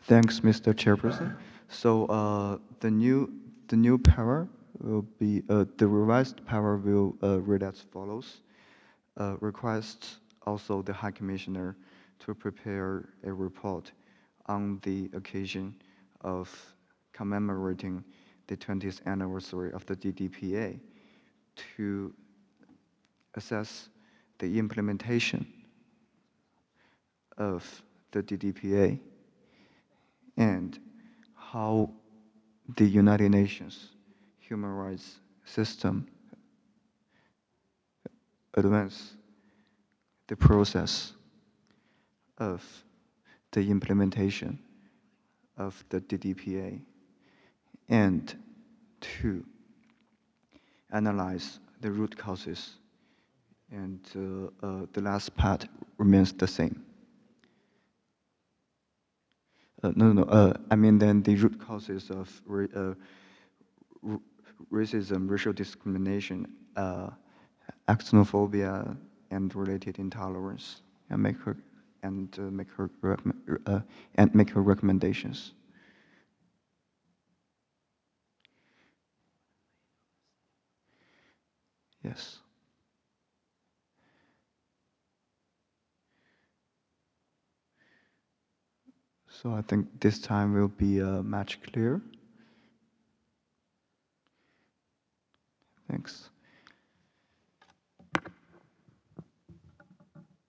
Thanks, Mr. Chairperson. So the new power will be the revised power will read as follows. Request also the High Commissioner to prepare a report on the occasion of commemorating the 20th anniversary of the DDPA to assess the implementation of the DDPA and how the United Nations human rights system advance the process of the implementation of the DDPA and to analyze the root causes. And the last part remains the same. No, no, I mean then the root causes of racism, racial discrimination, xenophobia, and related intolerance, and make her recommendations. Yes. So I think this time will be much clearer. Thanks.